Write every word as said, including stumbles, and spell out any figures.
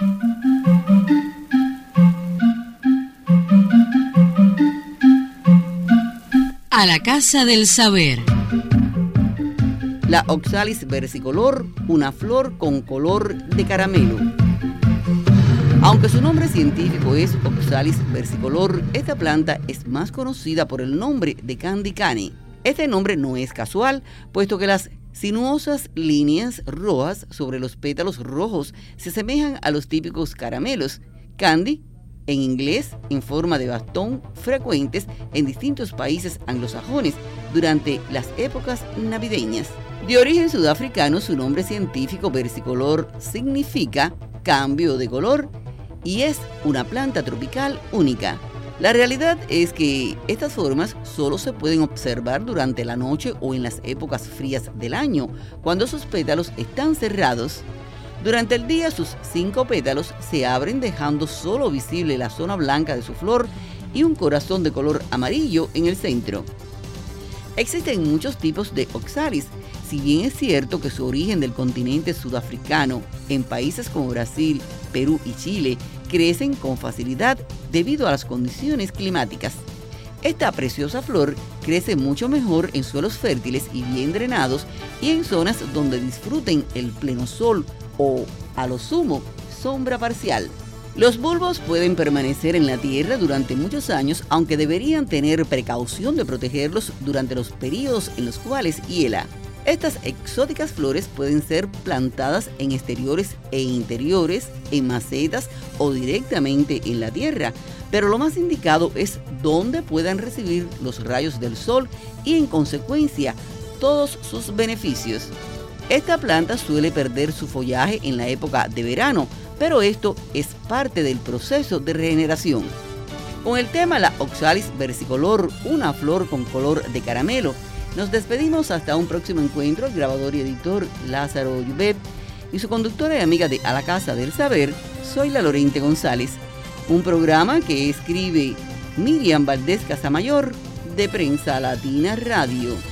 A la Casa del Saber. La Oxalis versicolor, una flor con color de caramelo. Aunque su nombre científico es Oxalis versicolor, esta planta es más conocida por el nombre de Candy Cane. Este nombre no es casual, puesto que las sinuosas líneas rojas sobre los pétalos rojos se asemejan a los típicos caramelos. Candy, en inglés, en forma de bastón, frecuentes en distintos países anglosajones durante las épocas navideñas. De origen sudafricano, su nombre científico versicolor significa cambio de color y es una planta tropical única. La realidad es que estas formas solo se pueden observar durante la noche o en las épocas frías del año, cuando sus pétalos están cerrados. Durante el día sus cinco pétalos se abren dejando solo visible la zona blanca de su flor y un corazón de color amarillo en el centro. Existen muchos tipos de oxalis. Si bien es cierto que su origen del continente sudafricano, en países como Brasil, Perú y Chile, crecen con facilidad debido a las condiciones climáticas. Esta preciosa flor crece mucho mejor en suelos fértiles y bien drenados y en zonas donde disfruten el pleno sol o, a lo sumo, sombra parcial. Los bulbos pueden permanecer en la tierra durante muchos años, aunque deberían tener precaución de protegerlos durante los periodos en los cuales hiela. Estas exóticas flores pueden ser plantadas en exteriores e interiores, en macetas o directamente en la tierra, pero lo más indicado es donde puedan recibir los rayos del sol y, en consecuencia, todos sus beneficios. Esta planta suele perder su follaje en la época de verano, pero esto es parte del proceso de regeneración. Con el tema La Oxalis versicolor, una flor con color de caramelo, nos despedimos hasta un próximo encuentro. El grabador y editor Lázaro Yubet y su conductora y amiga de A la Casa del Saber, soy la Lorente González. Un programa que escribe Miriam Valdés Casamayor de Prensa Latina Radio.